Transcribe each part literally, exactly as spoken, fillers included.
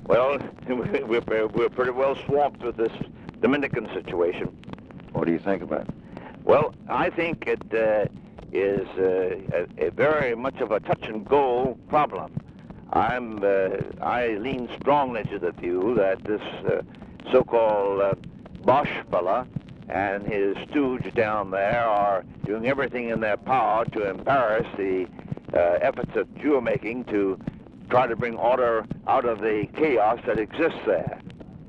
Well, we're, we're pretty well swamped with this Dominican situation. What do you think about it? Well, I think it uh, is uh, a, a very much of a touch-and-go problem. I'm, uh, I lean strongly to the view that this uh, so-called uh, Bosch fella and his stooge down there are doing everything in their power to embarrass the uh, efforts that you're making to try to bring order out of the chaos that exists there.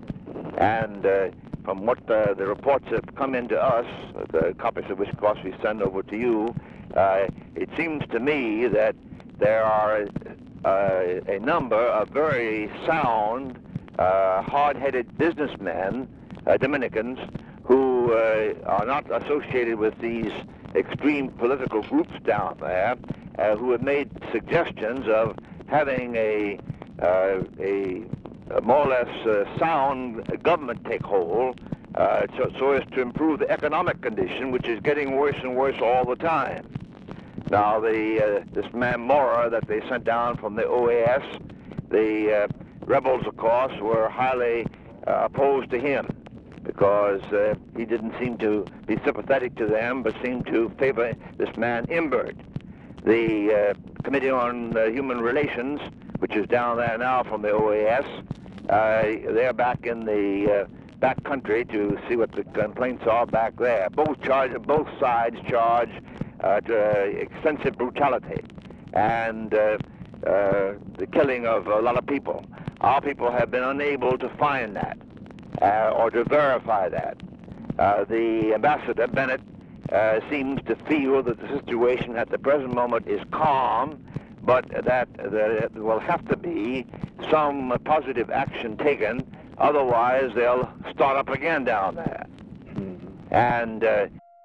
And uh, from what uh, the reports have come into us, the copies of which, of course, we send over to you, uh, it seems to me that there are uh, a number of very sound, uh, hard-headed businessmen, uh, Dominicans, who uh, are not associated with these extreme political groups down there, uh, who have made suggestions of having a, uh, a, a more or less uh, sound government take hold uh, so, so as to improve the economic condition, which is getting worse and worse all the time. Now, the, uh, this man Mora that they sent down from the O A S, the uh, rebels, of course, were highly uh, opposed to him because uh, he didn't seem to be sympathetic to them, but seemed to favor this man Imbert. The uh, Committee on uh, Human Relations, which is down there now from the O A S, uh, they're back in the uh, back country to see what the complaints are back there. Both charge, both sides charge uh, to, uh, extensive brutality and uh, uh, the killing of a lot of people. Our people have been unable to find that uh, or to verify that. Uh, the ambassador, Bennett, Uh, seems to feel that the situation at the present moment is calm, but that there will have to be some positive action taken, otherwise they'll start up again down there. Mm-hmm. And uh,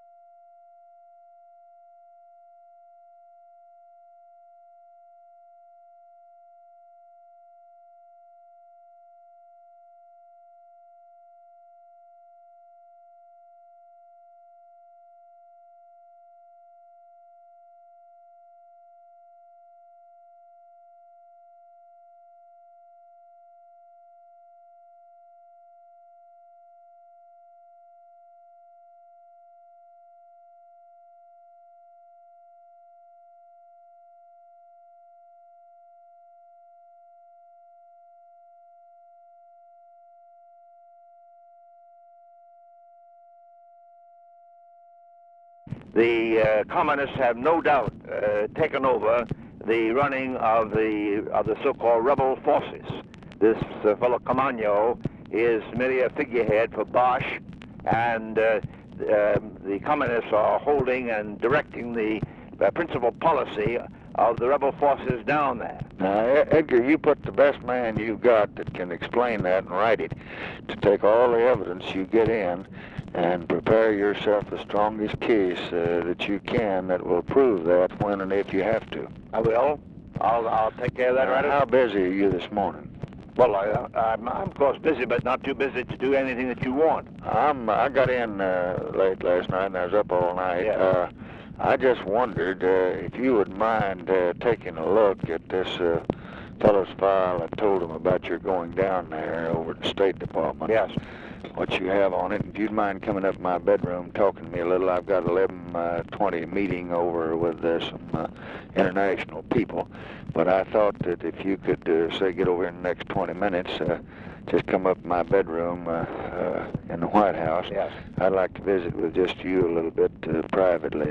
the uh, communists have no doubt uh, taken over the running of the of the so-called rebel forces. This uh, fellow Camaño is merely a figurehead for Bosch, and uh, uh, the communists are holding and directing the uh, principal policy of the rebel forces down there. Now, Edgar, you put the best man you've got that can explain that and write it, to take all the evidence you get in and prepare yourself the strongest case uh, that you can that will prove that when and if you have to. I will. I'll, I'll take care of that now, right away. How busy are you this morning? Well, I, I'm, I'm of course busy, but not too busy to do anything that you want. I'm, I got in uh, late last night and I was up all night. Yeah. Uh, I just wondered uh, if you would mind uh, taking a look at this uh, fellow's file. I told him about your going down there over at the State Department. Yes. What you have on it. If you'd mind coming up to my bedroom talking to me a little, I've got eleven twenty meeting over with uh, some uh, international people. But I thought that if you could, uh, say, get over in the next twenty minutes, uh, just come up to my bedroom uh, uh, in the White House. Yes. I'd like to visit with just you a little bit uh, privately.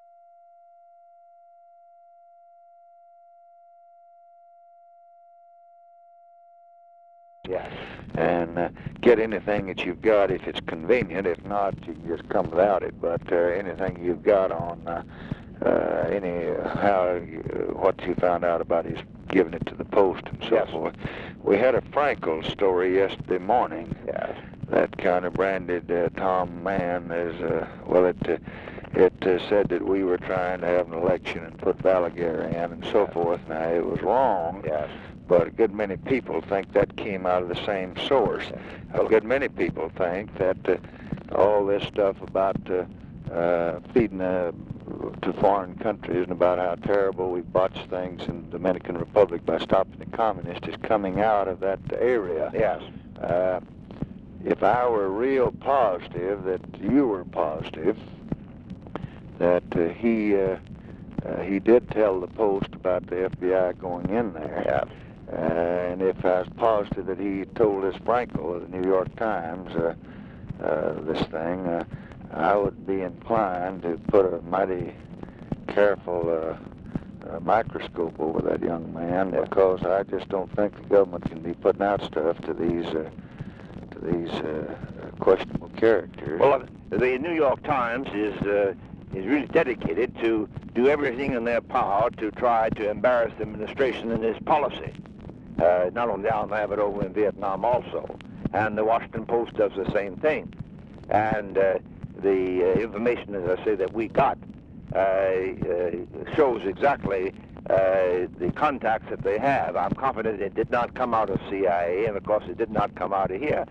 Yes. And uh, get anything that you've got if it's convenient. If not, you can just come without it. But uh, anything you've got on uh, uh, any uh, how you, uh, what you found out about his giving it to the Post and so yes. forth. We had a Frankel story yesterday morning. Yes. That kind of branded uh, Tom Mann as uh, well. It uh, it uh, said that we were trying to have an election and put Balaguer in and so yes. forth. Now it was wrong. Yes. But a good many people think that came out of the same source. A good many people think that uh, all this stuff about uh, uh, feeding a to foreign countries and about how terrible we botched things in the Dominican Republic by stopping the communists is coming out of that area. Yes. Uh, if I were real positive that you were positive, that uh, he uh, uh, he did tell the Post about the F B I going in there. Yeah. Uh, and if I was positive that he told this Frankel of the New York Times uh, uh, this thing, uh, I would be inclined to put a mighty careful uh, uh, microscope over that young man, Yeah. because I just don't think the government can be putting out stuff to these uh, to these uh, questionable characters. Well, the New York Times is uh, is really dedicated to do everything in their power to try to embarrass the administration in its policy. Uh, not only down there, but over in Vietnam also. And the Washington Post does the same thing. And uh, the uh, information, as I say, that we got uh, uh, shows exactly uh, the contacts that they have. I'm confident it did not come out of C I A, and of course it did not come out of here.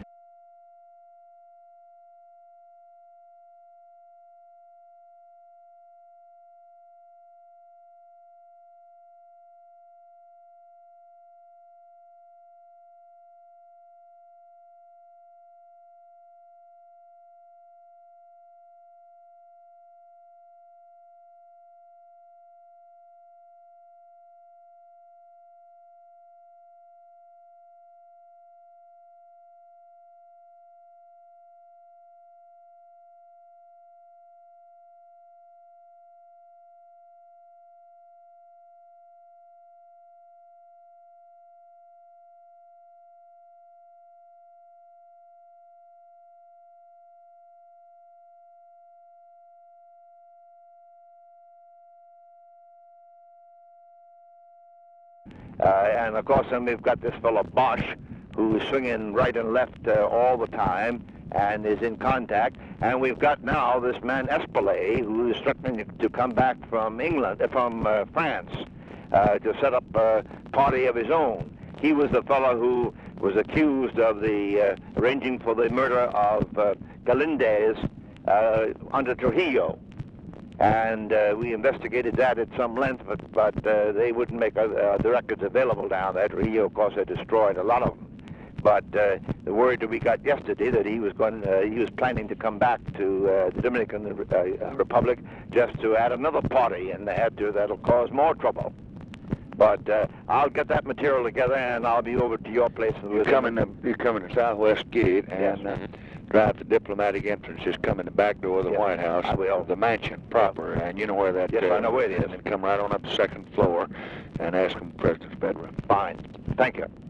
Uh, and of course, then we've got this fellow Bosch, who is swinging right and left uh, all the time and is in contact. And we've got now this man Espelay, who is threatening to come back from England, uh, from uh, France, uh, to set up a party of his own. He was the fellow who was accused of the uh, arranging for the murder of uh, Galindez uh, under Trujillo. And uh, we investigated that at some length, but, but uh, they wouldn't make uh, uh, the records available down there. Trujillo, of course, had destroyed a lot of them. But uh, the word that we got yesterday that he was going, uh, he was planning to come back to uh, the Dominican uh, Republic just to add another party in there to that'll cause more trouble. But uh, I'll get that material together, and I'll be over to your place. You're coming to, you're coming to Southwest Gate, and Yes. uh, drive the diplomatic entrance, just come in the back door of the Yes, White House, I will. the mansion proper, and you know where that Yes, uh, I know where it is. And then come right on up the second floor and ask them for the President's bedroom. Fine. Thank you.